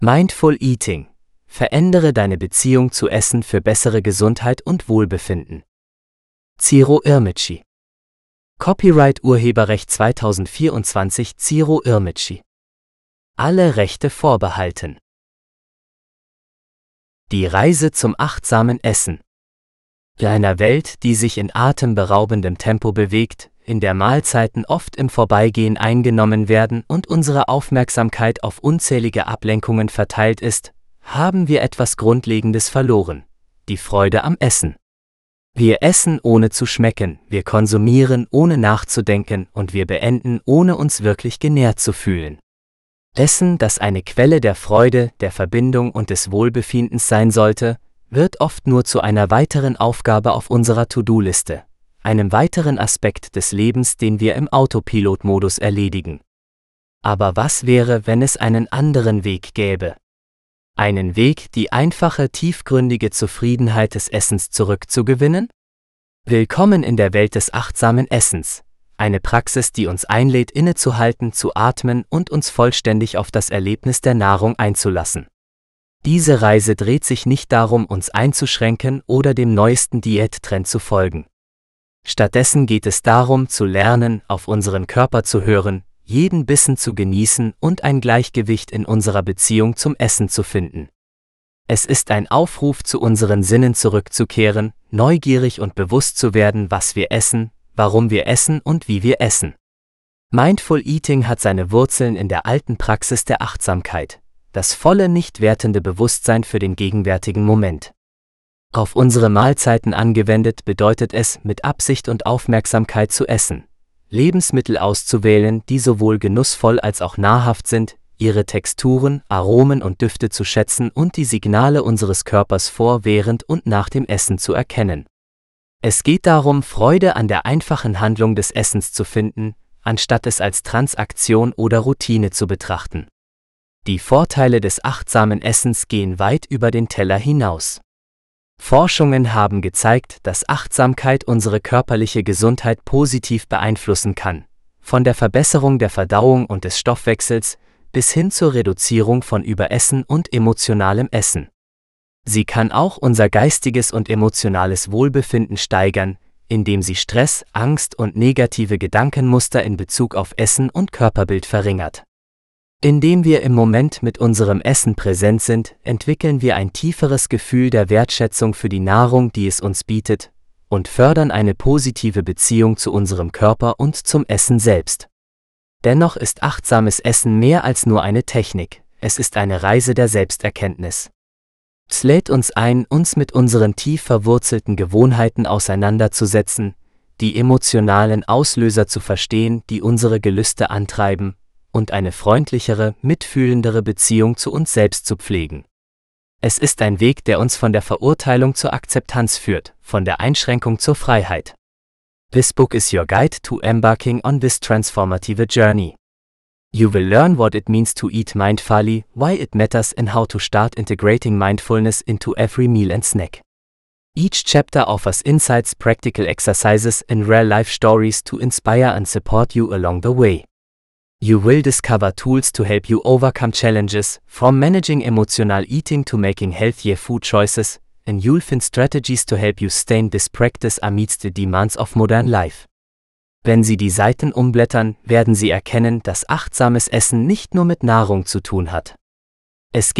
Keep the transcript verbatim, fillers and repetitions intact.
Mindful Eating. Verändere deine Beziehung zu Essen für bessere Gesundheit und Wohlbefinden. Ciro Irmici. Copyright Urheberrecht zweitausendvierundzwanzig Ciro Irmici. Alle Rechte vorbehalten. Die Reise zum achtsamen Essen. In einer Welt, die sich in atemberaubendem Tempo bewegt, in der Mahlzeiten oft im Vorbeigehen eingenommen werden und unsere Aufmerksamkeit auf unzählige Ablenkungen verteilt ist, haben wir etwas Grundlegendes verloren: die Freude am Essen. Wir essen ohne zu schmecken, wir konsumieren ohne nachzudenken und wir beenden ohne uns wirklich genährt zu fühlen. Essen, das eine Quelle der Freude, der Verbindung und des Wohlbefindens sein sollte, wird oft nur zu einer weiteren Aufgabe auf unserer To-Do-Liste, einem weiteren Aspekt des Lebens, den wir im Autopilot-Modus erledigen. Aber was wäre, wenn es einen anderen Weg gäbe? Einen Weg, die einfache, tiefgründige Zufriedenheit des Essens zurückzugewinnen? Willkommen in der Welt des achtsamen Essens, eine Praxis, die uns einlädt, innezuhalten, zu atmen und uns vollständig auf das Erlebnis der Nahrung einzulassen. Diese Reise dreht sich nicht darum, uns einzuschränken oder dem neuesten Diättrend zu folgen. Stattdessen geht es darum, zu lernen, auf unseren Körper zu hören, jeden Bissen zu genießen und ein Gleichgewicht in unserer Beziehung zum Essen zu finden. Es ist ein Aufruf, zu unseren Sinnen zurückzukehren, neugierig und bewusst zu werden, was wir essen, warum wir essen und wie wir essen. Mindful Eating hat seine Wurzeln in der alten Praxis der Achtsamkeit, das volle, nicht wertende Bewusstsein für den gegenwärtigen Moment. Auf unsere Mahlzeiten angewendet bedeutet es, mit Absicht und Aufmerksamkeit zu essen, Lebensmittel auszuwählen, die sowohl genussvoll als auch nahrhaft sind, ihre Texturen, Aromen und Düfte zu schätzen und die Signale unseres Körpers vor, während und nach dem Essen zu erkennen. Es geht darum, Freude an der einfachen Handlung des Essens zu finden, anstatt es als Transaktion oder Routine zu betrachten. Die Vorteile des achtsamen Essens gehen weit über den Teller hinaus. Forschungen haben gezeigt, dass Achtsamkeit unsere körperliche Gesundheit positiv beeinflussen kann, von der Verbesserung der Verdauung und des Stoffwechsels bis hin zur Reduzierung von Überessen und emotionalem Essen. Sie kann auch unser geistiges und emotionales Wohlbefinden steigern, indem sie Stress, Angst und negative Gedankenmuster in Bezug auf Essen und Körperbild verringert. Indem wir im Moment mit unserem Essen präsent sind, entwickeln wir ein tieferes Gefühl der Wertschätzung für die Nahrung, die es uns bietet, und fördern eine positive Beziehung zu unserem Körper und zum Essen selbst. Dennoch ist achtsames Essen mehr als nur eine Technik, es ist eine Reise der Selbsterkenntnis. Es lädt uns ein, uns mit unseren tief verwurzelten Gewohnheiten auseinanderzusetzen, die emotionalen Auslöser zu verstehen, die unsere Gelüste antreiben, und eine freundlichere, mitfühlendere Beziehung zu uns selbst zu pflegen. Es ist ein Weg, der uns von der Verurteilung zur Akzeptanz führt, von der Einschränkung zur Freiheit. This book is your guide to embarking on this transformative journey. You will learn what it means to eat mindfully, why it matters and how to start integrating mindfulness into every meal and snack. Each chapter offers insights, practical exercises and real-life stories to inspire and support you along the way. You will discover tools to help you overcome challenges, from managing emotional eating to making healthier food choices, and you'll find strategies to help you sustain this practice amidst the demands of modern life. Wenn Sie die Seiten umblättern, werden Sie erkennen, dass achtsames Essen nicht nur mit Nahrung zu tun hat. Es